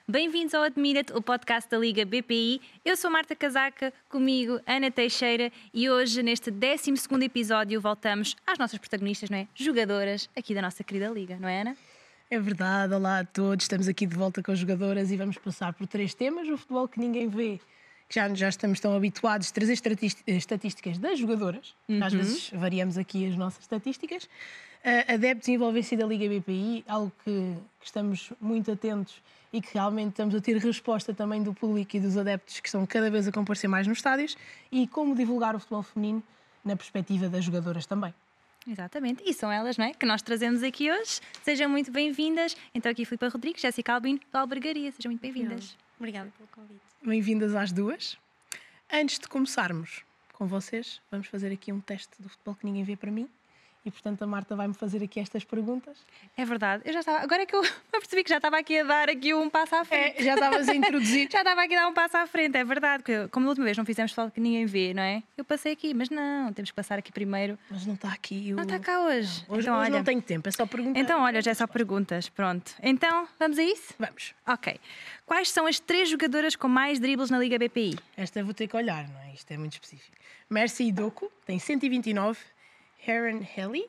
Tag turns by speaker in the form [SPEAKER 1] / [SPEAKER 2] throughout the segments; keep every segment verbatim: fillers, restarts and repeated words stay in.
[SPEAKER 1] Bem-vindos ao Admira-te, o podcast da Liga B P I. Eu sou Marta Casaca, comigo Ana Teixeira e hoje, neste décimo segundo episódio, voltamos às nossas protagonistas, não é? Jogadoras aqui da nossa querida Liga, não é, Ana?
[SPEAKER 2] É verdade, olá a todos, estamos aqui de volta com as jogadoras e vamos passar por três temas: o futebol que ninguém vê, que já, já estamos tão habituados a trazer estatísticas das jogadoras, uhum. Às vezes variamos aqui as nossas estatísticas, uh, adeptos e envolvência da Liga B P I, algo que, que estamos muito atentos e que realmente estamos a ter resposta também do público e dos adeptos que estão cada vez a comparecer mais nos estádios, e como divulgar o futebol feminino na perspectiva das jogadoras também.
[SPEAKER 1] Exatamente, e são elas, não é, que nós trazemos aqui hoje. Sejam muito bem-vindas. Então aqui Filipa Rodrigues, Jéssica Albino, do Albergaria. Sejam muito bem-vindas.
[SPEAKER 3] Obrigada pelo convite.
[SPEAKER 2] Bem-vindas às duas. Antes de começarmos com vocês, vamos fazer aqui um teste do futebol que ninguém vê para mim. E, portanto, a Marta vai-me fazer aqui estas perguntas.
[SPEAKER 1] É verdade. Eu já estava... Agora é que eu percebi que já estava aqui a dar aqui um passo à frente.
[SPEAKER 2] É, já estavas a introduzir.
[SPEAKER 1] Já estava aqui a dar um passo à frente, é verdade. Porque, como da última vez não fizemos futebol que ninguém vê, não é? Eu passei aqui, mas não, temos que passar aqui primeiro.
[SPEAKER 2] Mas não está aqui o...
[SPEAKER 1] Não está cá hoje.
[SPEAKER 2] Não, hoje
[SPEAKER 1] então,
[SPEAKER 2] hoje
[SPEAKER 1] olha...
[SPEAKER 2] não tenho tempo, é só perguntar.
[SPEAKER 1] Então, olha, já é só perguntas. Pronto. Então, vamos a isso?
[SPEAKER 2] Vamos.
[SPEAKER 1] Ok. Quais são as três jogadoras com mais dribles na Liga B P I?
[SPEAKER 2] Esta vou ter que olhar, não é? Isto é muito específico. Mercy Idoku tem cento e vinte e nove, Heron Helly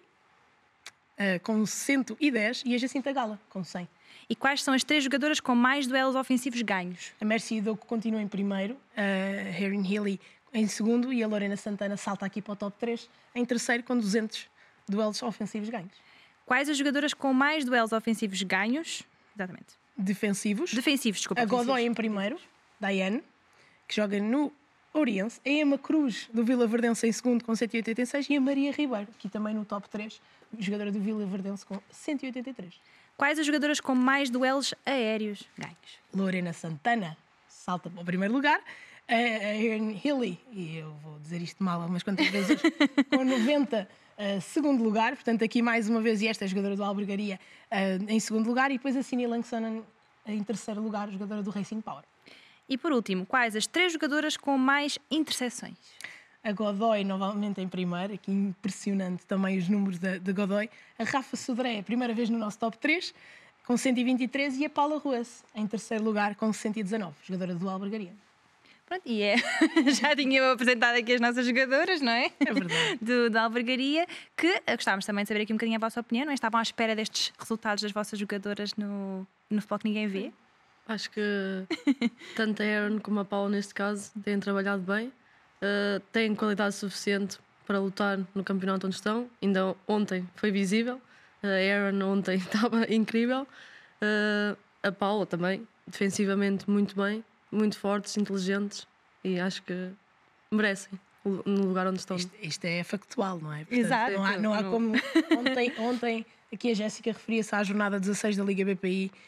[SPEAKER 2] Uh, com cento e dez e a Jacinta Gala com cem.
[SPEAKER 1] E quais são as três jogadoras com mais duelos ofensivos ganhos?
[SPEAKER 2] A Mercy Idoku continua em primeiro, a Erin Healy em segundo e a Lorena Santana salta aqui para o top três em terceiro com duzentos duelos ofensivos ganhos.
[SPEAKER 1] Quais as jogadoras com mais duelos ofensivos ganhos? Exatamente.
[SPEAKER 2] Defensivos.
[SPEAKER 1] Defensivos, desculpa.
[SPEAKER 2] A Godoy em primeiro, Diane, que joga no Oriense, a Emma Cruz do Vila Verdense em segundo com cento e oitenta e seis e a Maria Ribeiro, aqui também no top três, jogadora do Vila Verdense com cento e oitenta e três.
[SPEAKER 1] Quais as jogadoras com mais duelos aéreos ganhos?
[SPEAKER 2] Lorena Santana salta para o primeiro lugar, a Erin Healy, e eu vou dizer isto mal algumas quantas vezes, com noventa, uh, segundo lugar, portanto aqui mais uma vez, e esta é a jogadora do Albergaria uh, em segundo lugar, e depois a Cine Langsson em terceiro lugar, jogadora do Racing Power.
[SPEAKER 1] E por último, quais as três jogadoras com mais interseções?
[SPEAKER 2] A Godoy novamente em primeiro, aqui impressionante também os números da, da Godoy. A Rafa Sodré, a primeira vez no nosso top três, com cento e vinte e três, e a Paula Ruas em terceiro lugar com cento e dezanove, jogadora do Albergaria.
[SPEAKER 1] Pronto, e é, já tinha eu apresentado aqui as nossas jogadoras, não é?
[SPEAKER 2] É verdade.
[SPEAKER 1] Do, da Albergaria, que gostávamos também de saber aqui um bocadinho a vossa opinião, não é? Estavam à espera destes resultados das vossas jogadoras no, no futebol que ninguém vê?
[SPEAKER 3] Acho que tanto a Aaron como a Paula, neste caso, têm trabalhado bem, uh, têm qualidade suficiente para lutar no campeonato onde estão. Ainda ontem foi visível, a Aaron ontem estava incrível, uh, a Paula também, defensivamente muito bem, muito fortes, inteligentes, e acho que merecem no lugar onde estão.
[SPEAKER 2] Isto, isto é factual, não é? Portanto,
[SPEAKER 1] Exato.
[SPEAKER 2] Não há, não há como... Ontem, ontem aqui a Jéssica referia-se à jornada dezasseis da Liga B P I,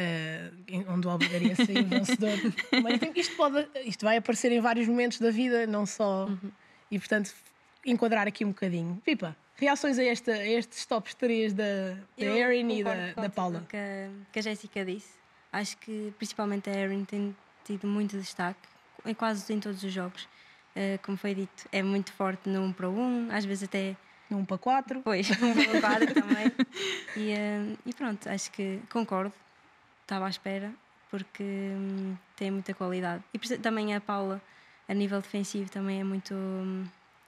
[SPEAKER 2] Uh, onde o Albergaria saiu vencedor. Mas isto, pode, isto vai aparecer em vários momentos da vida, não só. Uhum. E portanto, enquadrar aqui um bocadinho. Pipa, reações a, esta, a estes tops três da, da Erin e da, da Paula?
[SPEAKER 4] Que a, que a Jéssica disse. Acho que principalmente a Erin tem tido muito destaque em quase em todos os jogos. Uh, como foi dito, é muito forte no um para um, às vezes até.
[SPEAKER 2] No um para quatro.
[SPEAKER 4] Pois, no um para quatro também. E, uh, e pronto, acho que concordo. Estava à espera, porque hum, tem muita qualidade. E também a Paula, a nível defensivo, também é muito... Hum,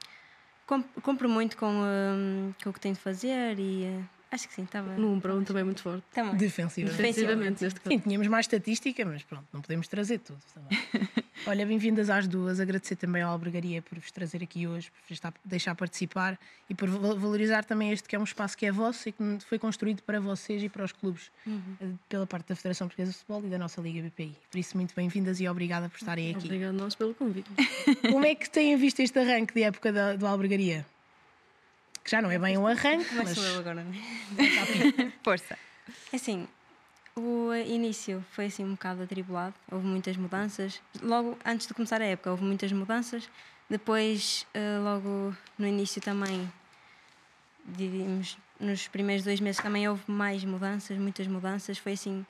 [SPEAKER 4] cumpre muito com, hum, com o que tem de fazer e uh, acho que sim, estava...
[SPEAKER 3] No um para um também é muito forte.
[SPEAKER 4] Também.
[SPEAKER 2] Defensivamente.
[SPEAKER 3] Defensivamente, neste caso.
[SPEAKER 2] Sim, tínhamos mais estatística, mas pronto, não podemos trazer tudo também. Olha, bem-vindas às duas. Agradecer também à Albergaria por vos trazer aqui hoje, por vos deixar participar e por valorizar também este que é um espaço que é vosso e que foi construído para vocês e para os clubes, uhum. pela parte da Federação Portuguesa de Futebol e da nossa Liga B P I. Por isso, muito bem-vindas e obrigada por estarem aqui.
[SPEAKER 3] Obrigada a nós pelo convite.
[SPEAKER 2] Como é que têm visto este arranque de época da, do Albergaria? Que já não é bem um arranque,
[SPEAKER 4] mas...
[SPEAKER 2] mas...
[SPEAKER 4] sou eu agora, não
[SPEAKER 1] é? Força.
[SPEAKER 4] Assim... O início foi assim um bocado atribulado, houve muitas mudanças. Logo antes de começar a época houve muitas mudanças. Depois, logo no início também, diríamos, nos primeiros dois meses também houve mais mudanças, muitas mudanças. Foi assim,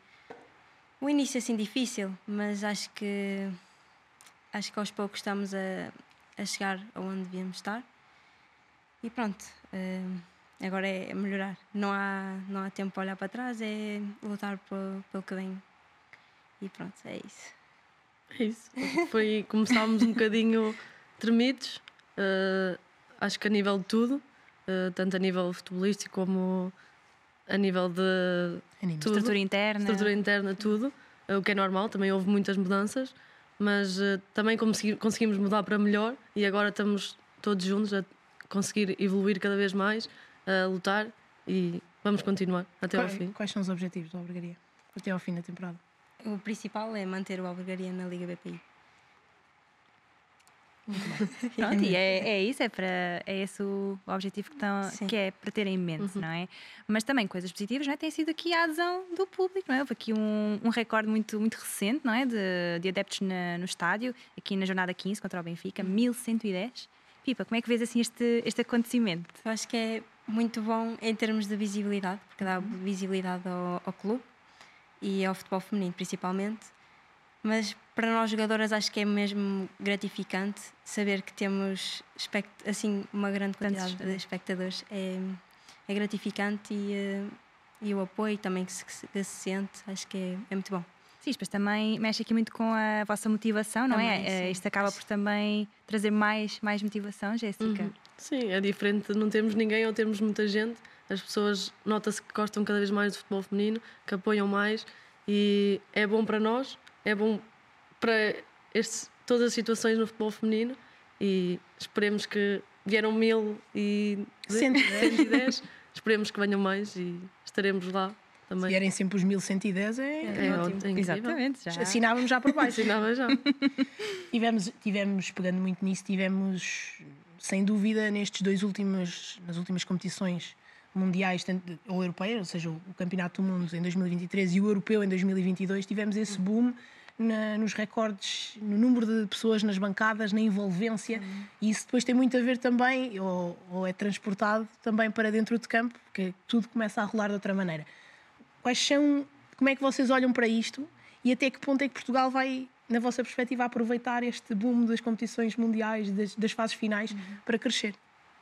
[SPEAKER 4] o início assim difícil, mas acho que acho que aos poucos estamos a, a chegar aonde devíamos estar. E pronto. Agora é melhorar, não há, não há tempo para olhar para trás, é lutar pelo, pelo que vem e pronto, é isso.
[SPEAKER 3] É isso. Foi, começámos um bocadinho tremidos, uh, acho que a nível de tudo, uh, tanto a nível futebolístico como a nível de
[SPEAKER 2] Anime.
[SPEAKER 3] tudo,
[SPEAKER 1] Estrutura interna.
[SPEAKER 3] estrutura interna, tudo, uh, o que é normal, também houve muitas mudanças, mas uh, também consegui, conseguimos mudar para melhor e agora estamos todos juntos a conseguir evoluir cada vez mais, a lutar e vamos continuar até ao
[SPEAKER 2] Quais,
[SPEAKER 3] fim.
[SPEAKER 2] quais são os objetivos da Albergaria até ao fim da temporada?
[SPEAKER 4] O principal é manter o Albergaria na Liga B P I.
[SPEAKER 1] Pronto, e é, é isso, é, para, é esse o objetivo que, tão,
[SPEAKER 4] Sim.
[SPEAKER 1] que é para ter em mente, não é? Mas também coisas positivas, não é? Tem sido aqui a adesão do público, não é? Houve aqui um, um recorde muito, muito recente, não é? De, de adeptos na, no estádio, aqui na jornada quinze contra o Benfica, mil cento e dez. Pipa, como é que vês assim este, este acontecimento?
[SPEAKER 4] Eu acho que é muito bom em termos de visibilidade, porque dá visibilidade ao, ao clube e ao futebol feminino principalmente. Mas para nós jogadoras acho que é mesmo gratificante saber que temos espect- assim uma grande quantidade de espectadores. É, é gratificante e, eh, e o apoio também que se, que se- que se sente, acho que é, é muito bom.
[SPEAKER 1] Sim, mas também mexe aqui muito com a vossa motivação, não
[SPEAKER 4] Também,
[SPEAKER 1] é? Eh,
[SPEAKER 4] sim.
[SPEAKER 1] Isto acaba por também trazer mais, mais motivação, Jéssica.
[SPEAKER 3] Uhum. Sim, é diferente de não termos ninguém ou termos muita gente. As pessoas nota-se que gostam cada vez mais do futebol feminino, que apoiam mais e é bom para nós, é bom para este, todas as situações no futebol feminino e esperemos que vieram mil e
[SPEAKER 2] cento e dez.
[SPEAKER 3] cento e dez, esperemos que venham mais e estaremos lá
[SPEAKER 2] Se
[SPEAKER 3] também.
[SPEAKER 2] vierem sempre os mil cento e dez, é,
[SPEAKER 3] É,
[SPEAKER 2] é
[SPEAKER 3] ótimo,
[SPEAKER 2] ótimo.
[SPEAKER 3] é incrível.
[SPEAKER 1] Exatamente, já.
[SPEAKER 2] Assinávamos já por baixo.
[SPEAKER 3] Assinava já.
[SPEAKER 2] Tivemos, tivemos, pegando muito nisso, tivemos, sem dúvida, nestes dois últimos, nas últimas competições mundiais, tanto, ou europeias, ou seja, o Campeonato do Mundo em dois mil e vinte e três e o Europeu em dois mil e vinte e dois, tivemos esse boom na, nos recordes, no número de pessoas nas bancadas, na envolvência, e isso depois tem muito a ver também, ou, ou é transportado também para dentro de campo, porque tudo começa a rolar de outra maneira. Quais são, como é que vocês olham para isto e até que ponto é que Portugal vai, na vossa perspectiva, aproveitar este boom das competições mundiais, das, das fases finais, para crescer?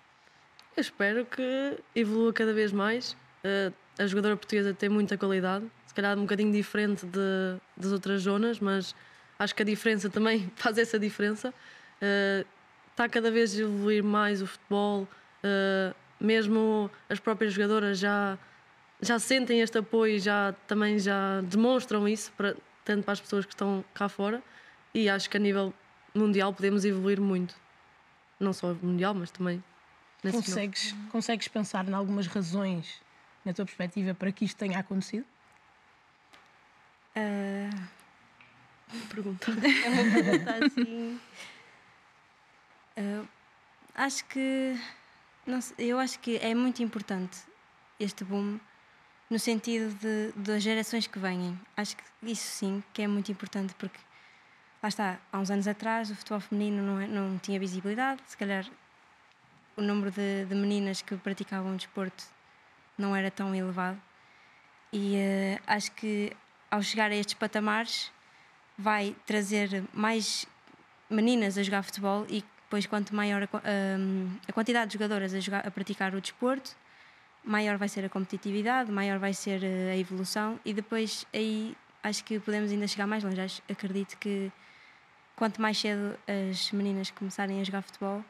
[SPEAKER 3] Eu espero que evolua cada vez mais. Uh, a jogadora portuguesa tem muita qualidade, se calhar um bocadinho diferente de, das outras zonas, mas acho que a diferença também faz essa diferença. Uh, está cada vez a evoluir mais o futebol, uh, mesmo as próprias jogadoras já, já sentem este apoio, já, também já demonstram isso, para, tanto para as pessoas que estão cá fora, e acho que a nível mundial podemos evoluir muito. Não só mundial, mas também nacional.
[SPEAKER 2] Consegues, consegues pensar em algumas razões, na tua perspectiva, para que isto tenha acontecido?
[SPEAKER 4] Ah,
[SPEAKER 3] Pergunta.
[SPEAKER 4] é uma pergunta assim. Ah, acho que não sei, eu acho que é muito importante este boom no sentido de, das gerações que vêm. Acho que isso sim que é muito importante porque lá está, há uns anos atrás o futebol feminino não, é- não tinha visibilidade, se calhar o número de, de meninas que praticavam desporto não era tão elevado e eh, acho que ao chegar a estes patamares vai trazer mais meninas a jogar futebol e depois quanto maior a, qua- hum, a quantidade de jogadoras a, jogar, a praticar o desporto, maior vai ser a competitividade, maior vai ser eh, a evolução e depois aí acho que podemos ainda chegar mais longe. Acho, acredito que quanto mais cedo as meninas começarem a jogar futebol,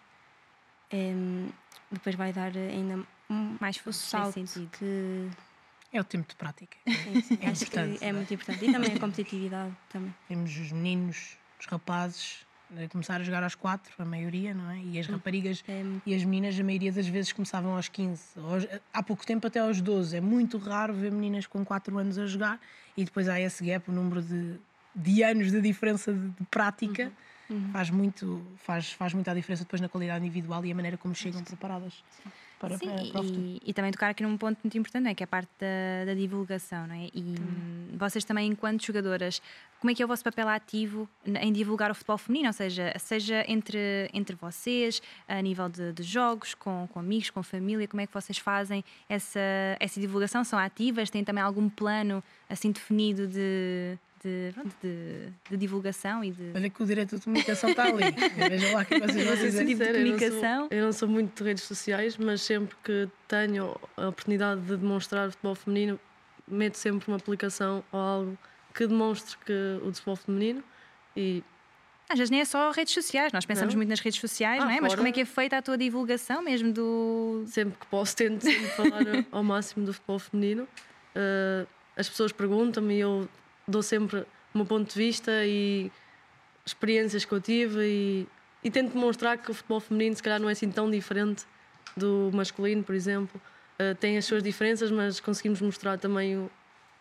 [SPEAKER 4] em, depois vai dar ainda um,
[SPEAKER 1] Mais
[SPEAKER 4] o
[SPEAKER 1] frutos nesse
[SPEAKER 4] salto
[SPEAKER 1] sentido.
[SPEAKER 4] que
[SPEAKER 2] É o tempo de prática.
[SPEAKER 4] sim, sim,
[SPEAKER 2] É
[SPEAKER 4] acho que
[SPEAKER 2] importante.
[SPEAKER 4] é muito importante. E também a competitividade também.
[SPEAKER 2] Temos os meninos, os rapazes, a começar a jogar aos quatro, a maioria, não é? E as raparigas
[SPEAKER 4] É muito-
[SPEAKER 2] e as meninas, a maioria das vezes, começavam aos quinze. Aos- há pouco tempo até aos doze. É muito raro ver meninas com quatro anos a jogar e depois há esse gap, o número de, de anos de diferença de, de prática. Faz, muito, faz, faz muita diferença depois na qualidade individual e a maneira como chegam preparadas para,
[SPEAKER 1] Sim,
[SPEAKER 2] para, para o futuro.
[SPEAKER 1] e, e também tocar aqui num ponto muito importante, não é? Que é a parte da, da divulgação, não é? E hum, vocês também, enquanto jogadoras, como é que é o vosso papel ativo em divulgar o futebol feminino? Ou seja, seja entre, entre vocês, a nível de, de jogos, com, com amigos, com família, como é que vocês fazem essa, essa divulgação? São ativas? Têm também algum plano assim definido de, de, pronto, de, de divulgação e de...
[SPEAKER 2] Olha que o diretor de comunicação está ali. Veja lá o que vocês vão
[SPEAKER 1] Esse
[SPEAKER 2] dizer.
[SPEAKER 1] tipo de
[SPEAKER 3] Sincera, eu não sou-
[SPEAKER 1] comunicação.
[SPEAKER 3] Eu não sou muito de redes sociais, mas sempre que tenho a oportunidade de demonstrar o futebol feminino, meto sempre uma aplicação ou algo que demonstre que o futebol feminino e
[SPEAKER 1] Às vezes nem é só redes sociais, nós pensamos
[SPEAKER 3] Não.
[SPEAKER 1] muito nas redes sociais,
[SPEAKER 3] Ah,
[SPEAKER 1] não é? Mas
[SPEAKER 3] fora-
[SPEAKER 1] como é que é feita a tua divulgação mesmo do.
[SPEAKER 3] sempre que posso tento sempre falar ao máximo do futebol feminino. Uh, as pessoas perguntam-me e eu dou sempre o meu ponto de vista e experiências que eu tive e, e tento demonstrar que o futebol feminino se calhar não é assim tão diferente do masculino, por exemplo. Uh, tem as suas diferenças, mas conseguimos mostrar também o,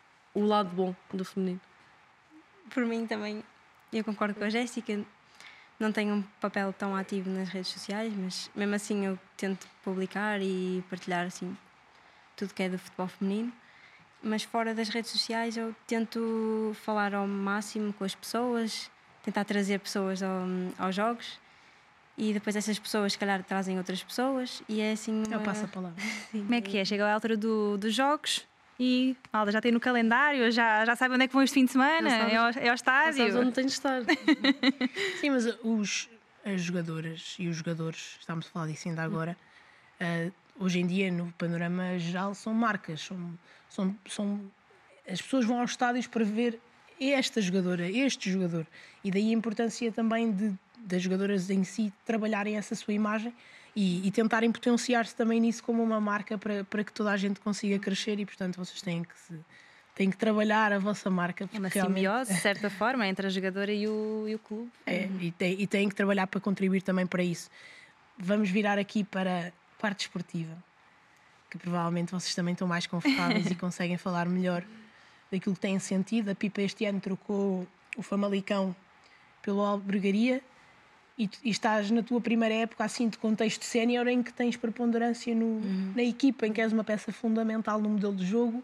[SPEAKER 3] o lado bom do feminino.
[SPEAKER 4] Por mim também, eu concordo com a Jéssica, não tenho um papel tão ativo nas redes sociais, mas mesmo assim eu tento publicar e partilhar assim tudo que é do futebol feminino. Mas fora das redes sociais eu tento falar ao máximo com as pessoas, tentar trazer pessoas ao, aos jogos e depois essas pessoas se calhar trazem outras pessoas e é assim uma...
[SPEAKER 2] Eu passo a palavra.
[SPEAKER 1] Como é que é? Chega à altura do, dos jogos e malda, já tem no calendário, já, já sabe onde é que vão este fim de semana,
[SPEAKER 3] Já sabes-
[SPEAKER 1] é ao, é ao
[SPEAKER 3] Já
[SPEAKER 1] estádio.
[SPEAKER 3] sabes onde tens de estar.
[SPEAKER 2] Sim, mas os, as jogadoras e os jogadores, estamos a falar disso ainda agora, uh, hoje em dia, no panorama geral, são marcas. São, são, são, as pessoas vão aos estádios para ver esta jogadora, este jogador. E daí a importância também de, das jogadoras em si trabalharem essa sua imagem e, e tentarem potenciar-se também nisso como uma marca para, para que toda a gente consiga crescer e, portanto, vocês têm que, se, têm que trabalhar a vossa marca.
[SPEAKER 1] É
[SPEAKER 2] porque
[SPEAKER 1] uma
[SPEAKER 2] realmente-
[SPEAKER 1] simbiose, de certa forma, entre a jogadora e o, e o clube.
[SPEAKER 2] É, e, tem, e têm que trabalhar para contribuir também para isso. Vamos virar aqui para a parte esportiva, que provavelmente vocês também estão mais confortáveis e conseguem falar melhor daquilo que têm sentido. A Pipa este ano trocou o Famalicão pelo Albergaria e, tu- e estás na tua primeira época assim de contexto sénior em que tens preponderância no, na equipa, em que és uma peça fundamental no modelo de jogo.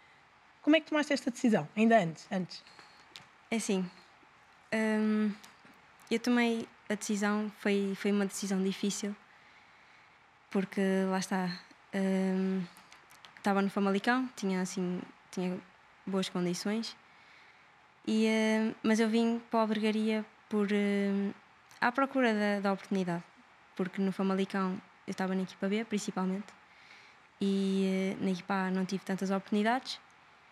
[SPEAKER 2] Como é que tomaste esta decisão? Ainda antes? antes.
[SPEAKER 4] É assim, hum, eu tomei a decisão, foi, foi uma decisão difícil, porque lá está, hum, estava no Famalicão, tinha assim, tinha boas condições, e, hum, mas eu vim para a Albergaria por, hum, à procura da, da oportunidade, porque no Famalicão eu estava na equipa B, principalmente, e eh, na equipa A não tive tantas oportunidades,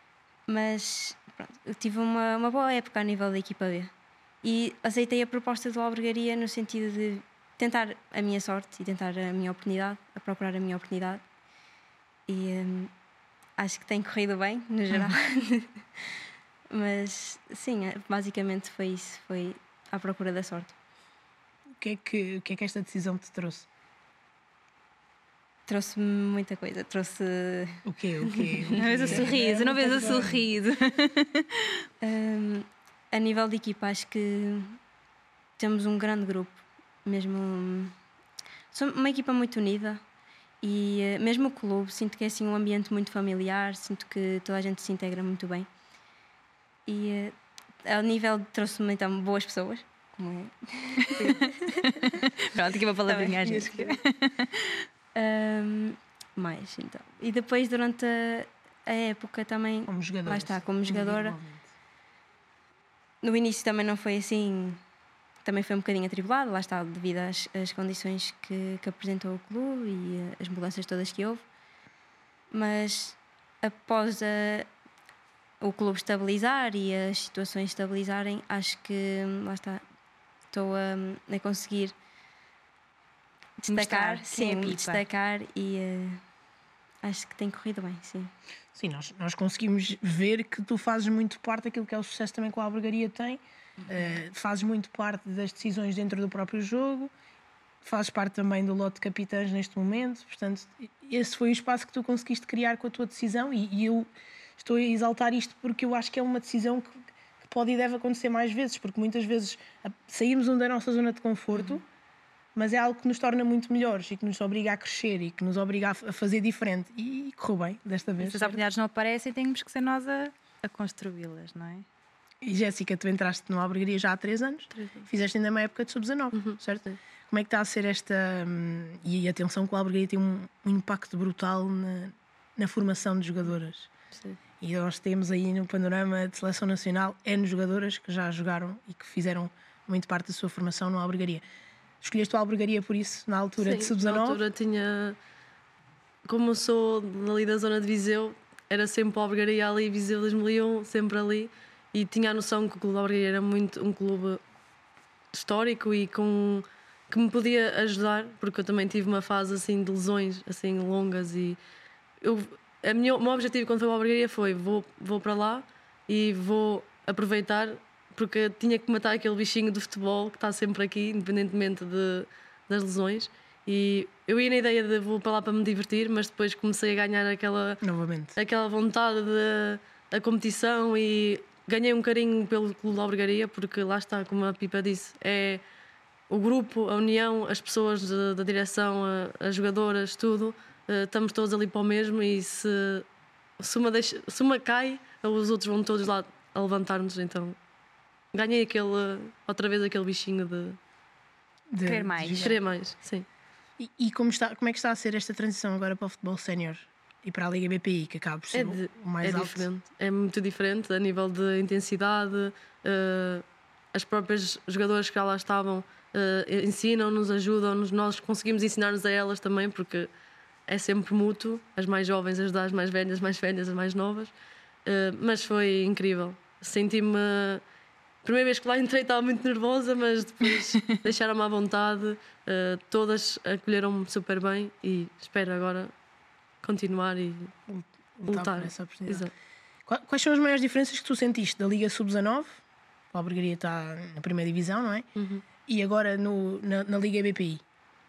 [SPEAKER 4] mas pronto, eu tive uma, uma boa época a nível da equipa B e aceitei a proposta do Albergaria no sentido de tentar a minha sorte e tentar a minha oportunidade, a procurar a minha oportunidade e hum, acho que tem corrido bem no geral. Mas sim, basicamente foi isso, foi à procura da sorte.
[SPEAKER 2] O que é que, o que é que esta decisão te trouxe?
[SPEAKER 4] Trouxe-me muita coisa, trouxe
[SPEAKER 2] O quê? O quê? O
[SPEAKER 1] Não vês o
[SPEAKER 2] quê?
[SPEAKER 1] sorriso, não vês o
[SPEAKER 2] muita coisa.
[SPEAKER 1] sorriso.
[SPEAKER 4] hum, a nível de equipa, acho que temos um grande grupo, mesmo hum, somos uma equipa muito unida e eh, mesmo o clube, sinto que é assim um ambiente muito familiar, sinto que toda a gente se integra muito bem e eh, ao nível de trouxe-me então boas pessoas, como é.
[SPEAKER 1] Pronto, aqui uma palavrinha à
[SPEAKER 4] Tá bem.
[SPEAKER 1] gente.
[SPEAKER 4] Hum, mais então. E depois durante a, a época também,
[SPEAKER 2] Como jogadora.
[SPEAKER 4] lá está, como jogadora,
[SPEAKER 2] individualmente.
[SPEAKER 4] no início também não foi assim, também foi um bocadinho atribulado, lá está, devido às, às condições que, que apresentou o clube e eh, as mudanças todas que houve, mas após a, o clube estabilizar e as situações estabilizarem, acho que lá está, estou a, a conseguir destacar,
[SPEAKER 1] Mostrar quem é
[SPEAKER 4] sim,
[SPEAKER 1] Pipa.
[SPEAKER 4] destacar e eh, acho que tem corrido bem, sim.
[SPEAKER 2] Sim, nós, nós conseguimos ver que tu fazes muito parte daquilo que é o sucesso também que a Albergaria tem, eh, fazes muito parte das decisões dentro do próprio jogo, fazes parte também do lote de capitães neste momento, portanto, esse foi o espaço que tu conseguiste criar com a tua decisão e, e eu estou a exaltar isto porque eu acho que é uma decisão que, que pode e deve acontecer mais vezes, porque muitas vezes a- saímos da nossa zona de conforto, mas é algo que nos torna muito melhores e que nos obriga a crescer e que nos obriga a f- a fazer diferente. E correu bem desta vez.
[SPEAKER 1] Se as
[SPEAKER 2] certo?
[SPEAKER 1] oportunidades não aparecem, temos que ser nós a, a construí-las, não é?
[SPEAKER 2] E Jéssica, tu entraste no Albergaria já há três anos,
[SPEAKER 3] Três anos.
[SPEAKER 2] fizeste ainda uma época de sub dezanove, certo? Como é que está a ser esta. hum, E atenção que o Albergaria tem um, um impacto brutal na, na formação de jogadoras.
[SPEAKER 3] Sim.
[SPEAKER 2] E nós temos aí no panorama de seleção nacional N jogadoras que já jogaram e que fizeram muito parte da sua formação no Albergaria. Escolheste o Albergaria por isso, na altura de
[SPEAKER 3] Sim,
[SPEAKER 2] sub
[SPEAKER 3] na
[SPEAKER 2] dezanove?
[SPEAKER 3] altura tinha. Como eu sou ali da zona de Viseu, era sempre a Albergaria ali, Viseu dois mil e um, sempre ali. e tinha a noção que o Clube da Albergaria era muito um clube histórico e com, que me podia ajudar, porque eu também tive uma fase assim de lesões assim longas e eu, a minha, o meu objetivo quando fui para a Albergaria foi vou, vou para lá e vou aproveitar, porque tinha que matar aquele bichinho do futebol que está sempre aqui, independentemente de, das lesões. E eu ia na ideia de vou para lá para me divertir, mas depois comecei a ganhar aquela,
[SPEAKER 2] Novamente.
[SPEAKER 3] aquela vontade de, da competição e ganhei um carinho pelo Clube da Albergaria, porque lá está, como a Pipa disse, é o grupo, a união, as pessoas de, da direção, a, as jogadoras, tudo, uh, estamos todos ali para o mesmo e se, se, uma, deixa, se uma cai, os outros vão todos lá a levantar-nos, então ganhei aquele, outra vez aquele bichinho de,
[SPEAKER 2] De,
[SPEAKER 1] Querer mais.
[SPEAKER 2] de
[SPEAKER 3] querer mais, sim.
[SPEAKER 2] E, e como, está, como é que está a ser esta transição agora para o futebol sénior e para a Liga B P I, que acaba por ser
[SPEAKER 3] É, de,
[SPEAKER 2] o mais
[SPEAKER 3] é
[SPEAKER 2] alto?
[SPEAKER 3] diferente, é muito diferente a nível de intensidade. Uh, as próprias jogadoras que já lá estavam uh, ensinam-nos, ajudam-nos, nós conseguimos ensinar-nos a elas também, porque é sempre mútuo, as mais jovens ajudar as mais velhas, as mais velhas, as mais novas. Uh, mas foi incrível. Senti-me. Primeira vez que lá entrei estava muito nervosa, mas depois deixaram-me à vontade, uh, todas acolheram-me super bem e espero agora continuar e
[SPEAKER 2] Lutar
[SPEAKER 3] lutar.
[SPEAKER 2] por essa oportunidade.
[SPEAKER 3] Exato.
[SPEAKER 2] Qua- Quais são as maiores diferenças que tu sentiste da Liga sub dezanove? A Albergaria está na primeira divisão, não é?
[SPEAKER 3] Uhum.
[SPEAKER 2] E agora no, na, na Liga B P I?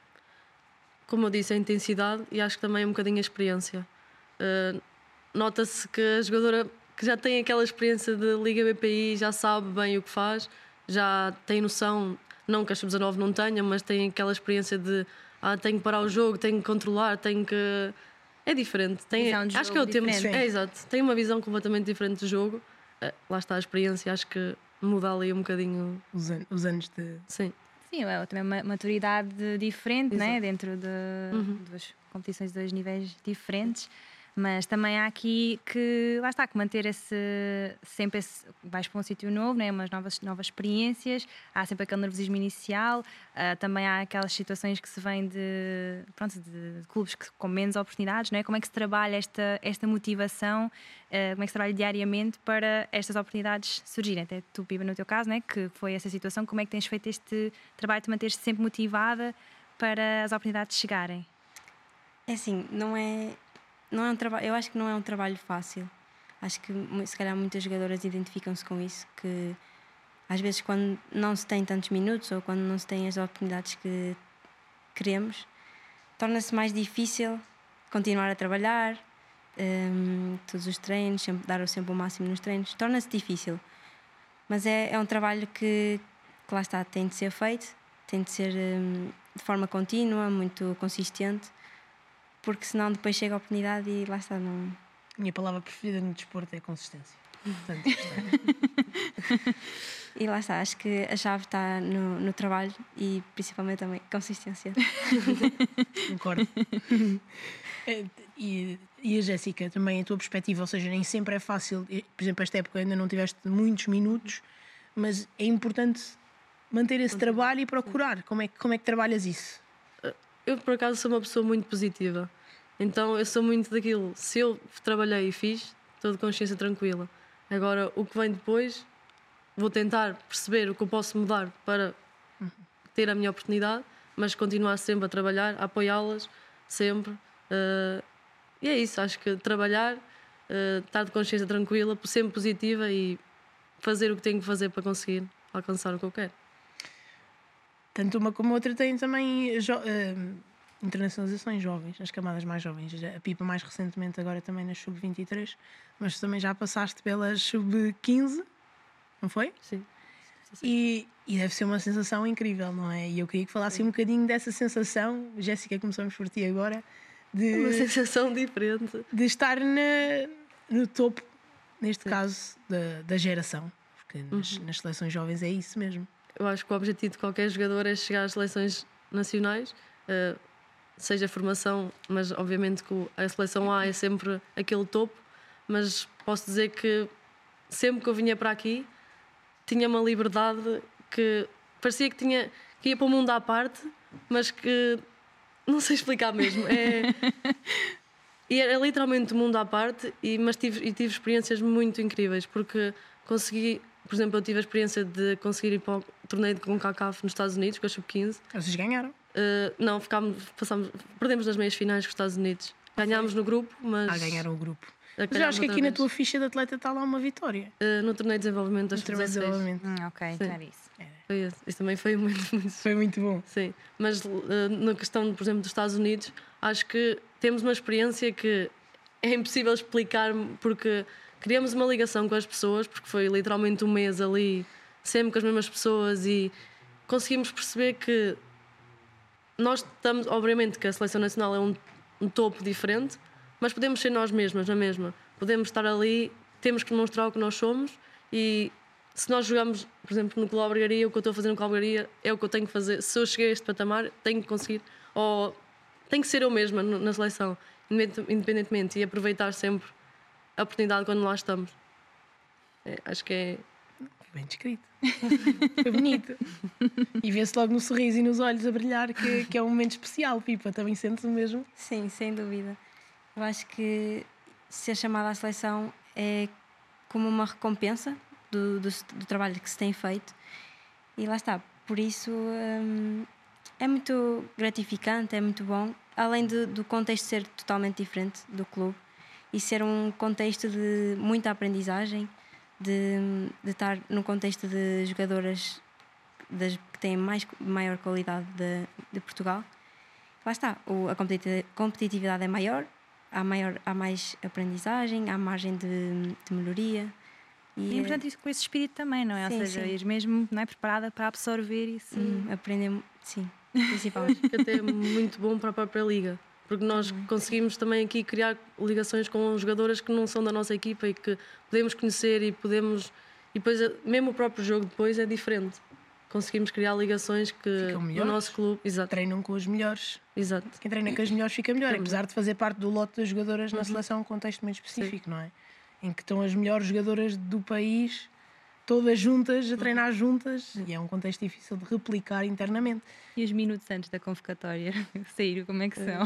[SPEAKER 3] Como eu disse, a intensidade e acho que também um bocadinho a experiência. Uh, nota-se que a jogadora que já tem aquela experiência de Liga B P I já sabe bem o que faz, já tem noção, não que a sub dezanove não tenha, mas tem aquela experiência de ah, tenho que parar o jogo, tenho que controlar, tenho que... É diferente. Tem,
[SPEAKER 1] Visão de
[SPEAKER 3] acho que
[SPEAKER 1] jogo
[SPEAKER 3] é o tempo.
[SPEAKER 1] diferente.
[SPEAKER 3] É exato. Tem uma visão completamente diferente do jogo. Uh, lá está a experiência, acho que muda ali um bocadinho.
[SPEAKER 2] Os, an- os anos de.
[SPEAKER 3] Sim.
[SPEAKER 1] Sim, é também uma maturidade diferente, né?
[SPEAKER 3] Exato.
[SPEAKER 1] Dentro de
[SPEAKER 3] Uhum.
[SPEAKER 1] duas competições de dois níveis diferentes. Mas também há aqui que, lá está, que manter esse, sempre esse, vais para um sítio novo, né? Umas novas, novas experiências, há sempre aquele nervosismo inicial, uh, também há aquelas situações que se vêm de, pronto, de, de clubes que, com menos oportunidades, não é? Como é que se trabalha esta, esta motivação, uh, como é que se trabalha diariamente para estas oportunidades surgirem? Até tu, Pipa, no teu caso, né? Que foi essa situação, como é que tens feito este trabalho de manter-te sempre motivada para as oportunidades chegarem?
[SPEAKER 4] É assim, não é, não é um trabalho, eu acho que não é um trabalho fácil. Acho que mu- se calhar muitas jogadoras identificam-se com isso, que às vezes quando não se tem tantos minutos ou quando não se tem as oportunidades que queremos, torna-se mais difícil continuar a trabalhar, hum, todos os treinos, sempre, dar sempre o máximo nos treinos, torna-se difícil. Mas é, é um trabalho que, que lá está, tem de ser feito, tem de ser hum, de forma contínua, muito consistente, porque senão depois chega a oportunidade e lá está, não...
[SPEAKER 2] A minha palavra preferida no desporto é consistência. Portanto, gostei.
[SPEAKER 4] E lá está, acho que a chave está no, no trabalho e principalmente também consistência.
[SPEAKER 2] Concordo. É, E, e a Jéssica, também a tua perspectiva, ou seja, nem sempre é fácil. Por exemplo, esta época ainda não tiveste muitos minutos, mas é importante manter esse trabalho e procurar. Como é, que- como é que trabalhas isso?
[SPEAKER 3] Eu, por acaso, sou uma pessoa muito positiva. Então, eu sou muito daquilo. Se eu trabalhei e fiz, estou de consciência tranquila. Agora, o que vem depois, vou tentar perceber o que eu posso mudar para ter a minha oportunidade, mas continuar sempre a trabalhar, a apoiá-las, sempre. Uh, e é isso, acho que trabalhar, uh, estar de consciência tranquila, sempre positiva e fazer o que tenho que fazer para conseguir alcançar o que eu quero.
[SPEAKER 2] Tanto uma como a outra têm também jo- eh, internacionalizações jovens, as camadas mais jovens. A Pipa mais recentemente agora também nas sub vinte e três, mas também já passaste pelas sub quinze, não foi?
[SPEAKER 3] Sim.
[SPEAKER 2] E, e deve ser uma sensação incrível, não é? E eu queria que falasse um bocadinho dessa sensação, Jéssica, começamos por ti agora,
[SPEAKER 3] É uma
[SPEAKER 2] de,
[SPEAKER 3] sensação diferente.
[SPEAKER 2] de estar na, no topo, neste
[SPEAKER 3] Sim.
[SPEAKER 2] caso, da, da geração. Porque nas,
[SPEAKER 3] Uhum.
[SPEAKER 2] nas seleções jovens é isso mesmo.
[SPEAKER 3] Eu acho que o objetivo de qualquer jogador é chegar às seleções nacionais, eh, seja formação, mas obviamente que o- a seleção A é sempre aquele topo, mas posso dizer que sempre que eu vinha para aqui tinha uma liberdade que parecia que, tinha, que ia para o mundo à parte, mas que não sei explicar mesmo. É, E era literalmente um mundo à parte, e, mas tive, e tive experiências muito incríveis, porque consegui, por exemplo, eu tive a experiência de conseguir ir para o torneio de CONCACAF nos Estados Unidos, com a sub quinze.
[SPEAKER 2] Vocês ganharam?
[SPEAKER 3] Uh, não, ficámos, passámos, perdemos nas meias finais com os Estados Unidos. Ganhámos no grupo, mas.
[SPEAKER 2] Ah, ganharam o grupo.
[SPEAKER 3] uh,
[SPEAKER 2] Mas eu acho que
[SPEAKER 3] outra
[SPEAKER 2] aqui na
[SPEAKER 3] vez.
[SPEAKER 2] tua ficha de atleta está lá uma vitória.
[SPEAKER 3] Uh, no torneio de desenvolvimento das
[SPEAKER 2] No torneio de
[SPEAKER 3] sub dezasseis.
[SPEAKER 2] desenvolvimento.
[SPEAKER 1] Hum, ok, então era isso.
[SPEAKER 3] Foi esse. Isso também foi muito, muito.
[SPEAKER 2] Foi muito bom.
[SPEAKER 3] Sim, mas uh, na questão, por exemplo, dos Estados Unidos, acho que temos uma experiência que é impossível explicar, porque criamos uma ligação com as pessoas, porque foi literalmente um mês ali, sempre com as mesmas pessoas, e conseguimos perceber que nós estamos, obviamente que a seleção nacional é um, um topo diferente, mas podemos ser nós mesmas, na mesma. Podemos estar ali, temos que demonstrar o que nós somos, e se nós jogamos, por exemplo, no Clube Albergaria, o que eu estou a fazer no Clube Albergaria é o que eu tenho que fazer. Se eu cheguei a este patamar, tenho que conseguir, ou tenho que ser eu mesma no- na seleção, independentemente, e aproveitar sempre a oportunidade quando lá estamos. É, acho que é.
[SPEAKER 2] Bem descrito. Foi bonito. E vê-se logo no sorriso e nos olhos a brilhar que, que é um momento especial, Pipa. Também sentes o mesmo?
[SPEAKER 4] Sim, sem dúvida. Eu acho que ser chamada à seleção é como uma recompensa do, do, do trabalho que se tem feito. E lá está. Por isso hum, é muito gratificante, é muito bom. Além de, do contexto ser totalmente diferente do clube e ser um contexto de muita aprendizagem, de, de estar no contexto de jogadoras das, que têm mais, maior qualidade de, de Portugal. Lá está, o, a competiti- competitividade é maior, há, maior, há mais aprendizagem, há margem de, de melhoria.
[SPEAKER 1] E é importante isso com esse espírito também, não é?
[SPEAKER 4] Sim,
[SPEAKER 1] Ou seja,
[SPEAKER 4] sim.
[SPEAKER 1] ires mesmo, não é, preparada para absorver isso.
[SPEAKER 4] hum, aprender, sim, principalmente.
[SPEAKER 3] que até é muito bom para a própria liga, porque nós conseguimos também aqui criar ligações com jogadoras que não são da nossa equipa e que podemos conhecer e podemos, e depois mesmo o próprio jogo depois é diferente, conseguimos criar ligações que
[SPEAKER 2] Ficam
[SPEAKER 3] no
[SPEAKER 2] melhores.
[SPEAKER 3] nosso clube, exato,
[SPEAKER 2] Treinam com os melhores.
[SPEAKER 3] exato.
[SPEAKER 2] Quem treina com as melhores fica melhor,
[SPEAKER 3] Sim.
[SPEAKER 2] apesar de fazer parte do lote das jogadoras na seleção, um contexto muito específico, não é? Em que estão as melhores jogadoras do país, todas juntas, a treinar juntas, e é um contexto difícil de replicar internamente.
[SPEAKER 1] E os minutos antes da convocatória saíram, como é que são?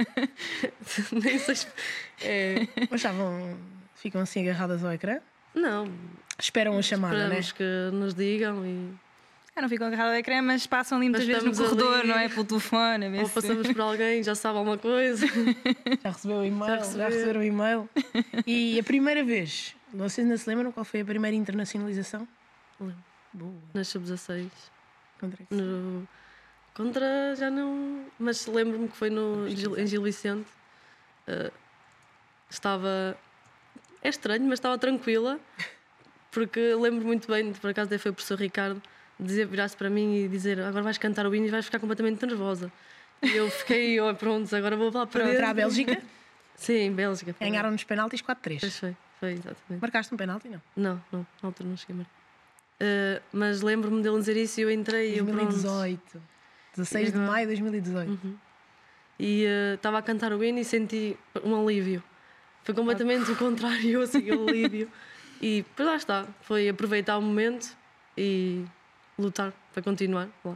[SPEAKER 3] Nem sei se- é,
[SPEAKER 2] Mas estavam, ficam assim agarradas ao ecrã,
[SPEAKER 3] não,
[SPEAKER 2] esperam a chamada, não é?
[SPEAKER 3] esperamos que nos digam e
[SPEAKER 1] Ah, não ficam agarrados ao ecrã, mas passam ali muitas
[SPEAKER 3] Mas
[SPEAKER 1] vezes no
[SPEAKER 3] estamos
[SPEAKER 1] corredor,
[SPEAKER 3] ali.
[SPEAKER 1] não é? Pelo telefone, a ver
[SPEAKER 3] ou
[SPEAKER 1] se-
[SPEAKER 3] passamos por alguém, já sabe alguma coisa.
[SPEAKER 2] Já recebeu o e-mail, já,
[SPEAKER 3] recebeu.
[SPEAKER 2] receberam o e-mail. E a primeira vez, vocês ainda se lembram qual foi a primeira internacionalização?
[SPEAKER 3] Lembro.
[SPEAKER 2] Boa.
[SPEAKER 3] Nas sub dezasseis.
[SPEAKER 2] Contra quem?
[SPEAKER 3] No- Contra já não. Mas lembro-me que foi no, Gil- em Gil Vicente. Uh, estava. É estranho, mas estava tranquila. Porque lembro muito bem, por acaso até foi o professor Ricardo, dizer, virar-se para mim e dizer: agora vais cantar o hino e vais ficar completamente nervosa. E eu fiquei, oh, pronto, agora vou lá para
[SPEAKER 2] Contra
[SPEAKER 3] dentro.
[SPEAKER 2] a Bélgica,
[SPEAKER 3] Sim, Bélgica. foi.
[SPEAKER 2] ganharam nos penaltis quatro
[SPEAKER 3] Pois
[SPEAKER 2] três.
[SPEAKER 3] foi, foi, exatamente.
[SPEAKER 2] Marcaste um penalti, não?
[SPEAKER 3] Não, não, na altura não cheguei a marcar. Uh, mas lembro-me dele dizer isso e eu entrei e eu
[SPEAKER 2] dois mil e
[SPEAKER 3] pronto.
[SPEAKER 2] dezoito. dezasseis
[SPEAKER 3] E
[SPEAKER 2] de
[SPEAKER 3] agora?
[SPEAKER 2] maio de dois mil e dezoito.
[SPEAKER 3] Uhum. E eh, estava a cantar o hino e senti um alívio. Foi completamente o contrário, eu segui o alívio. E depois lá está, foi aproveitar o momento e lutar para continuar lá.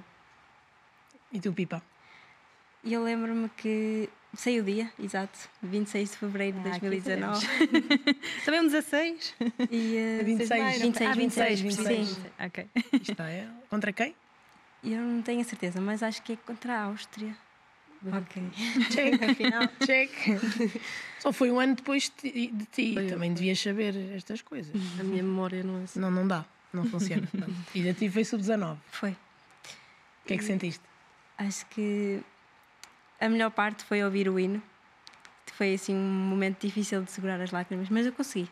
[SPEAKER 2] E tu, Pipa?
[SPEAKER 4] E eu lembro-me que sei o dia, exato, vinte e seis de fevereiro de
[SPEAKER 1] Ah,
[SPEAKER 4] dois mil e dezanove.
[SPEAKER 1] Também um dezasseis?
[SPEAKER 4] E, eh,
[SPEAKER 2] vinte e seis.
[SPEAKER 4] vinte e seis,
[SPEAKER 1] Ah,
[SPEAKER 4] vinte e seis,
[SPEAKER 2] vinte e seis.
[SPEAKER 4] sim.
[SPEAKER 1] Ok.
[SPEAKER 2] Isto é. Contra quem?
[SPEAKER 4] Eu não tenho a certeza, mas acho que é contra a Áustria. Ok.
[SPEAKER 2] Check.
[SPEAKER 4] Afinal,
[SPEAKER 2] Check. Só foi um ano depois de ti. de ti.
[SPEAKER 3] Foi.
[SPEAKER 2] Também devias saber estas coisas.
[SPEAKER 3] A minha memória não é assim.
[SPEAKER 2] Não, não dá. Não funciona. Não. E a ti foi sub dezanove.
[SPEAKER 4] foi.
[SPEAKER 2] O que é que sentiste?
[SPEAKER 4] Acho que a melhor parte foi ouvir o hino. Foi assim um momento difícil de segurar as lágrimas, mas eu consegui.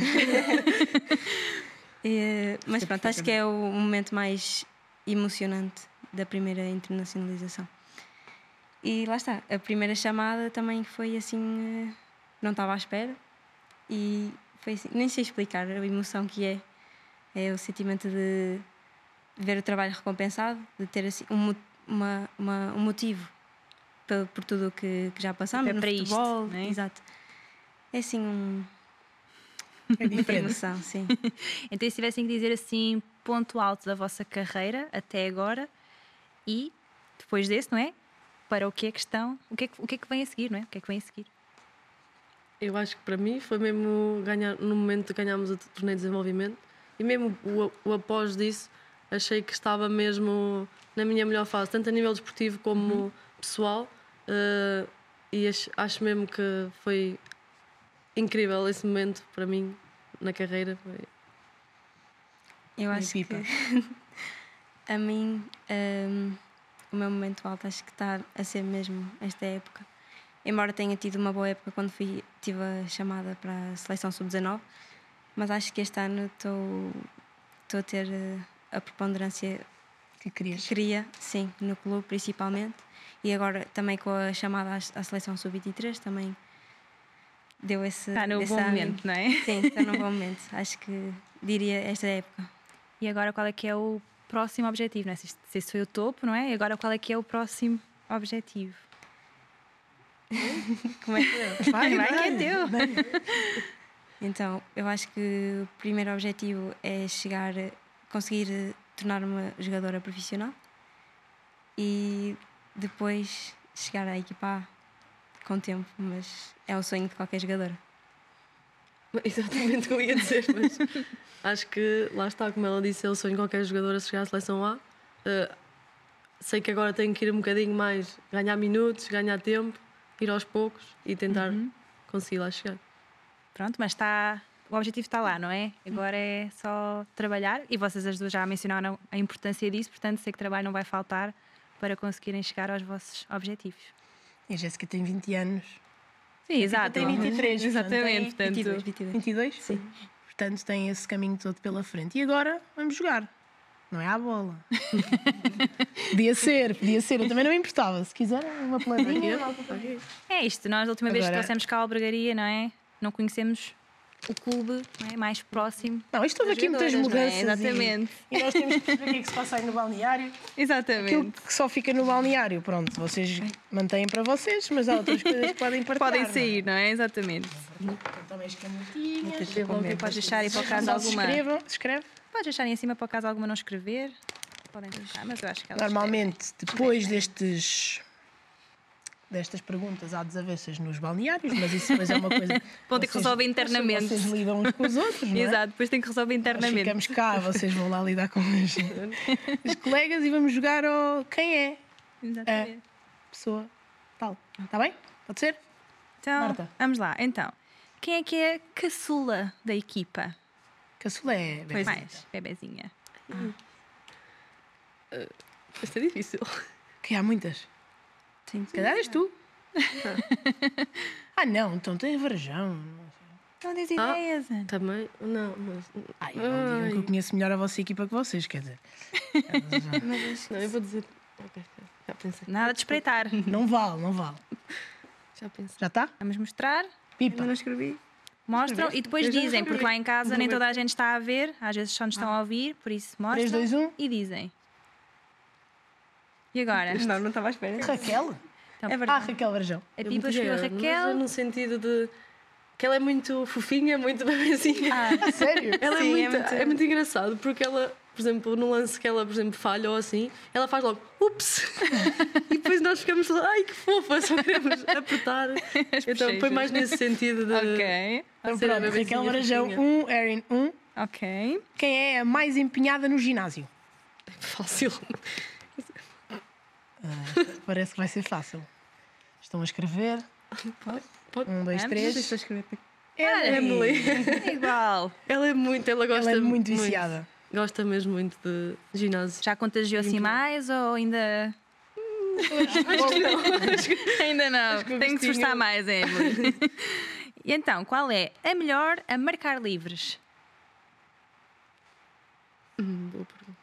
[SPEAKER 4] Eh, mas pronto, acho que é o momento mais emocionante da primeira internacionalização. E lá está, a primeira chamada também foi assim, eh, não estava à espera e foi assim, nem sei explicar a emoção que é. É o sentimento de ver o trabalho recompensado, de ter assim um, mo- uma, uma- um motivo por, por tudo o que, que já passámos
[SPEAKER 1] Até
[SPEAKER 4] no
[SPEAKER 1] para isto,
[SPEAKER 4] futebol.
[SPEAKER 1] não é?
[SPEAKER 4] Exato. É assim um,
[SPEAKER 2] É
[SPEAKER 4] muita
[SPEAKER 2] diferente.
[SPEAKER 4] emoção, sim.
[SPEAKER 1] Então, se tivessem que dizer assim, ponto alto da vossa carreira até agora e depois desse, não é? Para o que é que estão, o que é que, o que é que vem a seguir, não é? O que é que vem a seguir?
[SPEAKER 3] Eu acho que para mim foi mesmo ganhar, no momento de ganharmos o torneio de desenvolvimento, e mesmo o, o após disso, achei que estava mesmo na minha melhor fase, tanto a nível desportivo como uhum. pessoal, uh, e acho, acho mesmo que foi incrível esse momento para mim na carreira. Foi...
[SPEAKER 4] Eu acho que a mim um, o meu momento alto acho que está a ser mesmo esta época. Embora tenha tido uma boa época quando fui, tive a chamada para a seleção sub dezanove, mas acho que este ano estou, estou a ter a preponderância
[SPEAKER 2] que, querias.
[SPEAKER 4] que queria, sim, no clube principalmente, e agora também com a chamada à seleção sub vinte e três também deu esse...
[SPEAKER 1] Está no bom momento, não é?
[SPEAKER 4] Sim, está no bom momento, acho que diria esta época.
[SPEAKER 1] E agora qual é que é o próximo objetivo? Não é? Se esse foi o topo, não é? E agora qual é que é o próximo objetivo?
[SPEAKER 4] Como é que é?
[SPEAKER 1] Vai, vai, que é teu.
[SPEAKER 4] Então, eu acho que o primeiro objetivo é chegar, conseguir tornar-me uma jogadora profissional e depois chegar à equipa A com o tempo, mas é o sonho de qualquer jogadora.
[SPEAKER 3] Exatamente o que eu ia dizer, mas acho que lá está, como ela disse, é o sonho de qualquer jogadora chegar à seleção A. Uh, sei que agora tenho que ir um bocadinho mais, ganhar minutos, ganhar tempo, ir aos poucos e tentar uhum. conseguir lá chegar.
[SPEAKER 1] Pronto, mas está, o objetivo está lá, não é? Agora é só trabalhar, e vocês as duas já mencionaram a importância disso, portanto sei que trabalho não vai faltar para conseguirem chegar aos vossos objetivos.
[SPEAKER 2] E a Jéssica tem vinte anos.
[SPEAKER 1] Sim, exato.
[SPEAKER 2] Tem vinte e três,
[SPEAKER 1] exatamente.
[SPEAKER 2] Portanto,
[SPEAKER 1] Portanto,
[SPEAKER 4] vinte e dois.
[SPEAKER 2] vinte e dois?
[SPEAKER 4] Sim.
[SPEAKER 2] Portanto, tem esse caminho todo pela frente. E agora vamos jogar. Não é à bola. Podia ser, podia ser. Eu também não me importava. Se quiser, uma peladinha.
[SPEAKER 1] É isto. Nós, a última vez
[SPEAKER 2] Agora...
[SPEAKER 1] que trouxemos cá a albergaria, não é? Não conhecemos o clube, não é? Mais próximo.
[SPEAKER 2] Não, isto houve aqui muitas mudanças.
[SPEAKER 1] É? Exatamente.
[SPEAKER 2] E, e nós temos que perceber o que é que se passa aí no balneário.
[SPEAKER 1] Exatamente.
[SPEAKER 2] Aquilo que só fica no balneário, pronto, vocês mantêm para vocês, mas há outras coisas que podem partilhar.
[SPEAKER 1] Podem sair, não é? Exatamente.
[SPEAKER 2] Também as canetinhas.
[SPEAKER 1] Podes deixar aí para o caso alguma.
[SPEAKER 2] Escrevam, escreve.
[SPEAKER 1] Podes deixar em cima para o caso alguma não escrever. Podem deixar, mas eu acho que elas
[SPEAKER 2] normalmente,
[SPEAKER 1] escrevem.
[SPEAKER 2] depois destes, destas perguntas há desavenças nos balneários, mas isso depois é uma coisa.
[SPEAKER 1] Vão ter que resolver internamente.
[SPEAKER 2] Vocês lidam uns com os outros, não é?
[SPEAKER 1] Exato, depois tem que resolver internamente.
[SPEAKER 2] Nós ficamos cá, vocês vão lá lidar com os, os colegas e vamos jogar ao quem é
[SPEAKER 1] Exatamente.
[SPEAKER 2] a pessoa tal. Está bem? Pode ser?
[SPEAKER 1] Então,
[SPEAKER 2] Marta.
[SPEAKER 1] vamos lá. Então, quem é que é a caçula da equipa?
[SPEAKER 2] Caçula é
[SPEAKER 1] Pois mais, bebezinha.
[SPEAKER 3] Ah. Uh, isto é difícil.
[SPEAKER 2] Que há muitas.
[SPEAKER 4] Sim,
[SPEAKER 2] Se calhar és tu. Ah, não, então tem varejão.
[SPEAKER 1] Não tens
[SPEAKER 3] Ah.
[SPEAKER 1] ideias, Ana.
[SPEAKER 3] Também? Não, mas.
[SPEAKER 2] Ai, não digam que eu conheço melhor a vossa equipa que vocês, quer dizer.
[SPEAKER 3] Não, eu vou dizer. Ok, já pensei.
[SPEAKER 1] Nada de espreitar.
[SPEAKER 2] Não vale, não vale.
[SPEAKER 3] Já pensei.
[SPEAKER 2] Já está?
[SPEAKER 1] Vamos mostrar.
[SPEAKER 2] Pipa.
[SPEAKER 4] não escrevi.
[SPEAKER 1] Mostram e depois
[SPEAKER 3] Eu já
[SPEAKER 1] dizem,
[SPEAKER 3] escrevi.
[SPEAKER 1] porque lá em casa nem toda a gente está a ver, às vezes só nos estão a ouvir, por isso mostram
[SPEAKER 2] três, dois, um.
[SPEAKER 1] e dizem. E agora?
[SPEAKER 4] Não, não estava à espera.
[SPEAKER 2] Raquel?
[SPEAKER 1] Então,
[SPEAKER 2] É verdade. Ah, Raquel Varejão.
[SPEAKER 1] a
[SPEAKER 3] Eu
[SPEAKER 1] Pipa
[SPEAKER 3] meteria,
[SPEAKER 1] escolheu a
[SPEAKER 3] mas
[SPEAKER 1] Raquel.
[SPEAKER 3] é no sentido de que ela é muito fofinha, muito bebezinha.
[SPEAKER 2] Ah, sério?
[SPEAKER 3] Ela
[SPEAKER 4] Sim,
[SPEAKER 3] é,
[SPEAKER 4] é
[SPEAKER 3] muito,
[SPEAKER 4] muito-
[SPEAKER 3] é muito engraçado porque ela, por exemplo, no lance que ela, por exemplo, falha ou assim, ela faz logo ups! E depois nós ficamos lá, ai que fofa, só queremos apertar. Então foi
[SPEAKER 1] bochechas.
[SPEAKER 3] mais nesse sentido de.
[SPEAKER 1] Ok,
[SPEAKER 2] Então
[SPEAKER 3] ser a
[SPEAKER 2] pronto,
[SPEAKER 3] bebezinha
[SPEAKER 2] Raquel Varejão,
[SPEAKER 3] fofinha.
[SPEAKER 2] um, Erin, um.
[SPEAKER 1] ok.
[SPEAKER 2] Quem é a mais empenhada no ginásio?
[SPEAKER 3] Fácil.
[SPEAKER 2] Ah, parece que vai ser fácil. Estão a escrever.
[SPEAKER 3] Pode.
[SPEAKER 2] Um, dois,
[SPEAKER 1] Vamos.
[SPEAKER 2] três.
[SPEAKER 4] Estou a escrever.
[SPEAKER 2] É
[SPEAKER 3] Emily.
[SPEAKER 1] É igual.
[SPEAKER 3] Ela é muito, ela gosta
[SPEAKER 2] Ela é muito viciada.
[SPEAKER 3] Gosta mesmo muito de ginásio.
[SPEAKER 1] Já contagiou assim mais ou ainda. Ainda não.
[SPEAKER 3] que o
[SPEAKER 1] Tenho que se
[SPEAKER 3] gostinho-
[SPEAKER 1] esforçar mais, é, Emily. E então, qual é a melhor a marcar livres?
[SPEAKER 3] Hum, boa pergunta.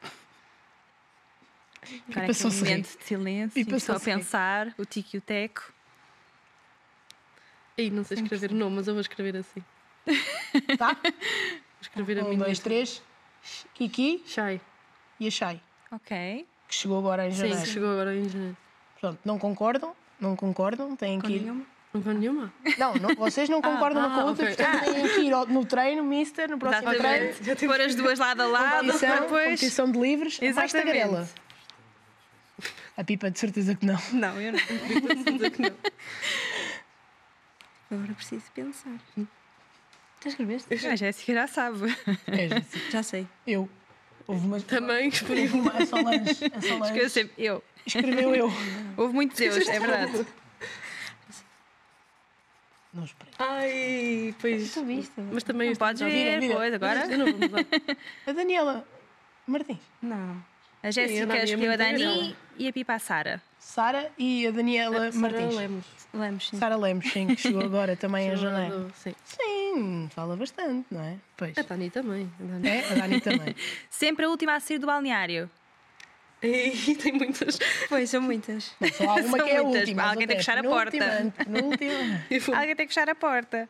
[SPEAKER 1] Agora é
[SPEAKER 2] passou
[SPEAKER 1] aquele
[SPEAKER 2] a rir.
[SPEAKER 1] momento de silêncio,
[SPEAKER 2] E
[SPEAKER 1] e só
[SPEAKER 2] passou
[SPEAKER 1] a
[SPEAKER 2] a rir.
[SPEAKER 1] pensar, o tico e o teco.
[SPEAKER 3] Aí não sei escrever o nome, mas eu vou escrever assim.
[SPEAKER 2] Tá?
[SPEAKER 3] Vou escrever a
[SPEAKER 2] Um,
[SPEAKER 3] minha.
[SPEAKER 2] dois, três. Kiki
[SPEAKER 3] Shai.
[SPEAKER 2] e a Shai,
[SPEAKER 1] Ok.
[SPEAKER 2] que chegou agora em
[SPEAKER 3] Sim,
[SPEAKER 2] janeiro.
[SPEAKER 3] chegou agora em janeiro.
[SPEAKER 2] Pronto, não concordam? Não concordam? Têm que ir.
[SPEAKER 4] nenhuma?
[SPEAKER 3] Não com nenhuma?
[SPEAKER 2] Não, não, vocês não concordam uma com a
[SPEAKER 3] ah,
[SPEAKER 2] outra,
[SPEAKER 3] ok.
[SPEAKER 2] portanto têm que ir ao- no treino, mister, no próximo treino.
[SPEAKER 1] Exatamente. Pôr as duas lado a lado,
[SPEAKER 2] Competição,
[SPEAKER 1] depois.
[SPEAKER 2] competição de livros, mais
[SPEAKER 1] Exatamente.
[SPEAKER 2] tagarela. A Pipa de certeza que não.
[SPEAKER 4] Não, eu não.
[SPEAKER 3] Dizer que não.
[SPEAKER 4] Agora preciso pensar.
[SPEAKER 2] Já escreveste?
[SPEAKER 1] A Jéssica já sabe.
[SPEAKER 2] É, Jéssica.
[SPEAKER 4] Já sei.
[SPEAKER 2] Eu. Houve umas.
[SPEAKER 3] Também escolhi
[SPEAKER 2] Houve uma. A Solange. A
[SPEAKER 1] Escreveu
[SPEAKER 2] Solange
[SPEAKER 1] sempre eu.
[SPEAKER 2] escreveu eu.
[SPEAKER 1] Houve muitos eus, é verdade.
[SPEAKER 2] Não esperei.
[SPEAKER 3] Ai, pois.
[SPEAKER 4] Tu viste?
[SPEAKER 3] Mas também.
[SPEAKER 1] Não podes
[SPEAKER 2] Vira,
[SPEAKER 1] ver,
[SPEAKER 2] vira.
[SPEAKER 1] pois, agora.
[SPEAKER 3] Eu não vou mudar.
[SPEAKER 2] A Daniela Martins.
[SPEAKER 4] Não.
[SPEAKER 1] A Jéssica
[SPEAKER 3] Dani é
[SPEAKER 1] escolheu a
[SPEAKER 3] muito
[SPEAKER 1] Dani
[SPEAKER 3] tagarela.
[SPEAKER 1] e a Pipa a Sara.
[SPEAKER 2] Sara e a Daniela
[SPEAKER 3] Sara
[SPEAKER 2] Martins.
[SPEAKER 3] Lemos.
[SPEAKER 4] Lemos, sim.
[SPEAKER 2] Sara Lemos, sim, que chegou agora também em
[SPEAKER 3] Chegou
[SPEAKER 2] janeiro.
[SPEAKER 3] do- Sim.
[SPEAKER 2] Sim, fala bastante, não é? Pois.
[SPEAKER 3] A Tani também. A Tani.
[SPEAKER 2] É, a Dani também.
[SPEAKER 1] Sempre a última a sair do balneário.
[SPEAKER 3] E tem muitas.
[SPEAKER 4] Pois, são muitas.
[SPEAKER 2] Não, só há uma
[SPEAKER 1] São
[SPEAKER 2] que é a
[SPEAKER 1] muitas,
[SPEAKER 2] última. as
[SPEAKER 1] alguém tem que
[SPEAKER 2] outras
[SPEAKER 1] fechar a
[SPEAKER 2] penúltima,
[SPEAKER 1] porta.
[SPEAKER 2] antepenúltima.
[SPEAKER 3] Eu vou-
[SPEAKER 1] Alguém tem que fechar a porta.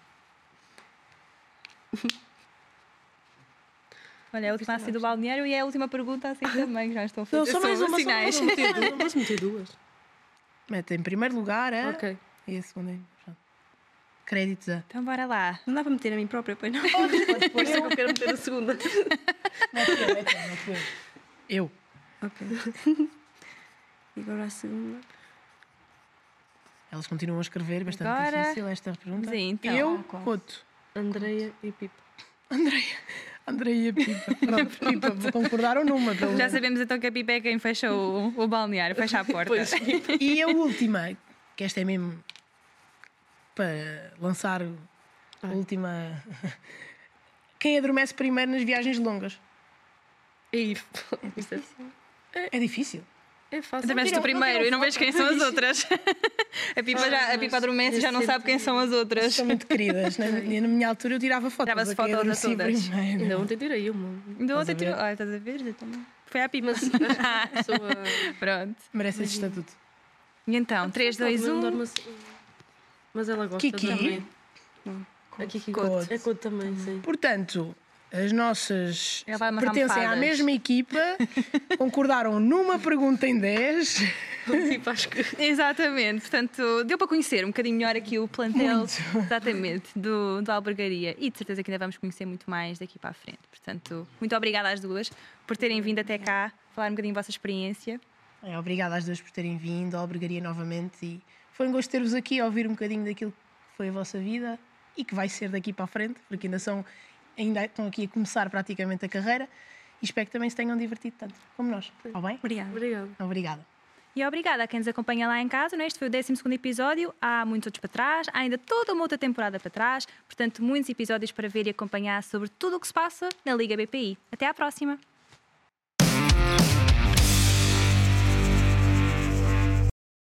[SPEAKER 1] Olha, é a última a sair do balneário e é a última pergunta assim também, que já estou a
[SPEAKER 2] Não,
[SPEAKER 1] fazer
[SPEAKER 2] só mais
[SPEAKER 1] sobre
[SPEAKER 2] uma, só
[SPEAKER 1] sinais.
[SPEAKER 2] mais uma.
[SPEAKER 3] Meter duas. Posso meter duas?
[SPEAKER 2] Mete em primeiro lugar a.
[SPEAKER 3] Ok.
[SPEAKER 2] E a segunda em. pronto. Créditos a.
[SPEAKER 1] Então bora lá.
[SPEAKER 4] Não dá para meter a mim própria, pois não?
[SPEAKER 3] Por isso é que eu quero meter a segunda.
[SPEAKER 2] Mete eu, mete eu, mete eu. Eu.
[SPEAKER 4] Ok. E agora a segunda.
[SPEAKER 2] Elas continuam a escrever, bastante
[SPEAKER 1] Agora-
[SPEAKER 2] difícil esta pergunta.
[SPEAKER 1] Sim, então.
[SPEAKER 2] Eu,
[SPEAKER 4] Ah, quase.
[SPEAKER 2] Couto.
[SPEAKER 3] Andreia e Pipa.
[SPEAKER 2] Andreia. Andreia Pipa. Pronto, Pipa, concordaram numa, pelo
[SPEAKER 1] Já
[SPEAKER 2] menos.
[SPEAKER 1] sabemos então que a Pipa é quem fecha o, o balneário, fecha a porta.
[SPEAKER 3] Pois.
[SPEAKER 2] E a última, que esta é mesmo para lançar a última. Quem adormece primeiro nas viagens longas?
[SPEAKER 3] E isto é,
[SPEAKER 2] É difícil.
[SPEAKER 3] é fácil.
[SPEAKER 1] Adormeces tu
[SPEAKER 2] tiram- não
[SPEAKER 1] primeiro
[SPEAKER 2] tiram
[SPEAKER 1] e não vês
[SPEAKER 2] foto.
[SPEAKER 1] quem são as outras. A Pipa, já, a
[SPEAKER 3] mas
[SPEAKER 1] Pipa adormece e já não
[SPEAKER 3] esse
[SPEAKER 1] sabe quem são as outras.
[SPEAKER 2] São muito queridas. Na, na minha altura eu tirava fotos.
[SPEAKER 1] Tirava-se
[SPEAKER 2] a quem
[SPEAKER 1] fotos a
[SPEAKER 2] adormecia
[SPEAKER 1] todas.
[SPEAKER 2] primeiro.
[SPEAKER 3] Ainda ontem tirei uma.
[SPEAKER 1] Ainda ontem
[SPEAKER 2] a ver?
[SPEAKER 1] tirou. Olha, estás a ver? Eu também. Foi à Pipa.
[SPEAKER 3] Mas a pessoa.
[SPEAKER 1] Pronto.
[SPEAKER 2] Merece esse estatuto.
[SPEAKER 1] E então, três, dois,
[SPEAKER 3] Não
[SPEAKER 1] um.
[SPEAKER 3] dorme assim. Mas ela gosta
[SPEAKER 2] Kiki?
[SPEAKER 3] também. A Kiki
[SPEAKER 2] Couto.
[SPEAKER 3] É Couto também, sim.
[SPEAKER 2] Portanto, as nossas
[SPEAKER 1] Ela vai amarrar
[SPEAKER 2] pertencem à
[SPEAKER 1] almofadas.
[SPEAKER 2] mesma equipa, concordaram numa pergunta em dez.
[SPEAKER 3] Tipo, acho que.
[SPEAKER 1] Exatamente, portanto, deu para conhecer um bocadinho melhor aqui o plantel
[SPEAKER 2] Muito.
[SPEAKER 1] exatamente, do, do Albergaria e de certeza que ainda vamos conhecer muito mais daqui para a frente. Portanto, muito obrigada às duas por terem vindo até cá falar um bocadinho da vossa experiência.
[SPEAKER 2] É, obrigada às duas por terem vindo, à Albergaria novamente. E foi um gosto ter-vos aqui a ouvir um bocadinho daquilo que foi a vossa vida e que vai ser daqui para a frente, porque ainda são, ainda estão aqui a começar praticamente a carreira. E espero que também se tenham divertido tanto como nós. Está bem?
[SPEAKER 4] Obrigada.
[SPEAKER 3] Obrigada.
[SPEAKER 2] Obrigada.
[SPEAKER 1] E obrigada a quem nos acompanha lá em casa, não é? Este foi o décimo segundo episódio, há muitos outros para trás, há ainda toda uma outra temporada para trás, portanto, muitos episódios para ver e acompanhar sobre tudo o que se passa na Liga B P I. Até à próxima!